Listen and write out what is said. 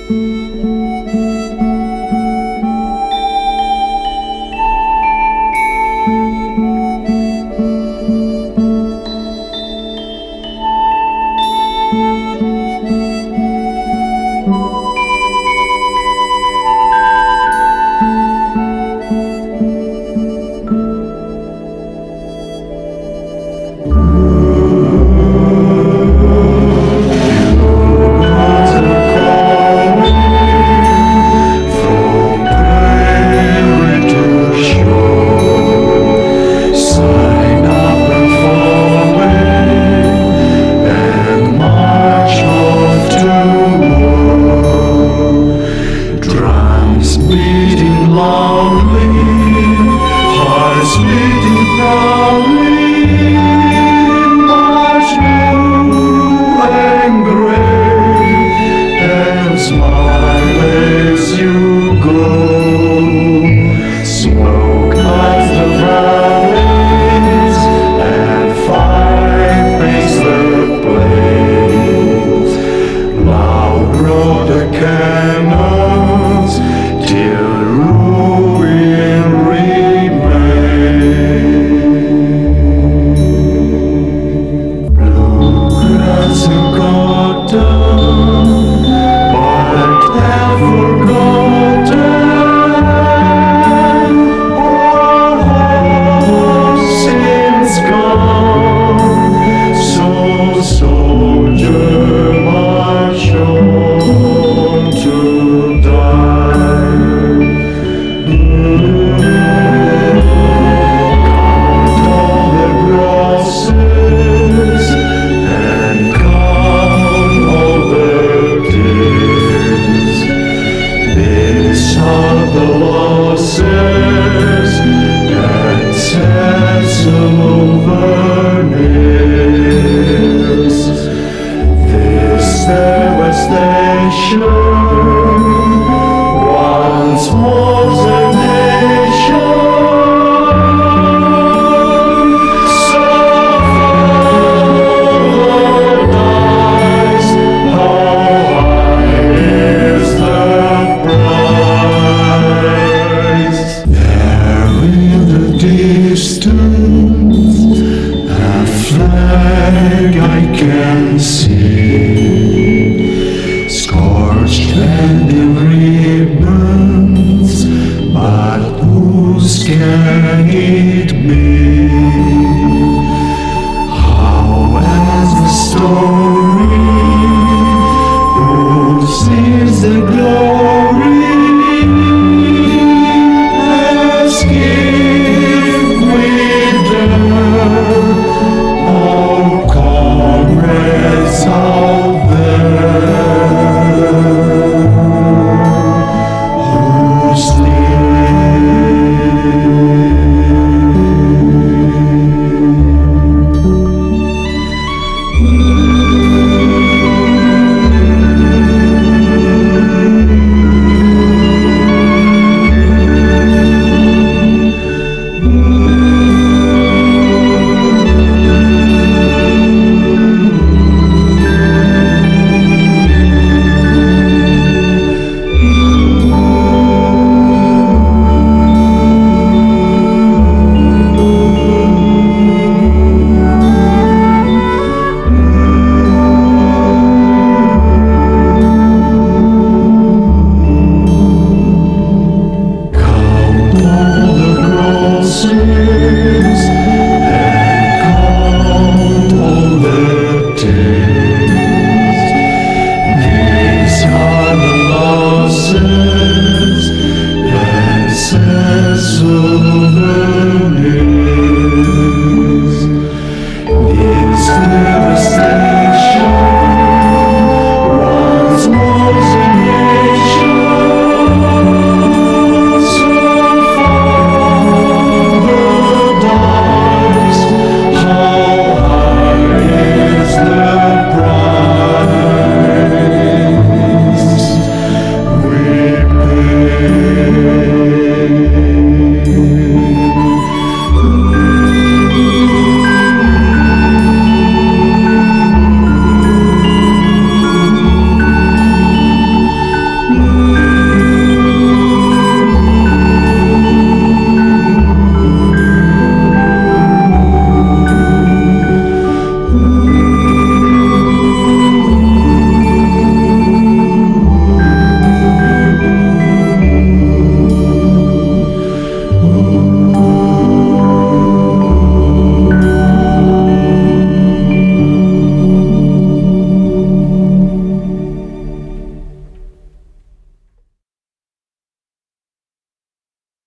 Beating loudly, hearts beating proudly, march new and gray, and smile as you go. Smoke hides the valleys, and fire paints the blaze. Loud roar the cannons, till ruin remains. Bluegrass and cotton, but have forgotten all since gone. So soldier march on to die. Count all the grasses and count all the tears. These are the losses that sense over nears. This devastation once was a nation, so far dies. How high is the price? There in the distance, a flag I can see, scorched and in ribbons, but whose can it be? How ends the story? Whose is the glory?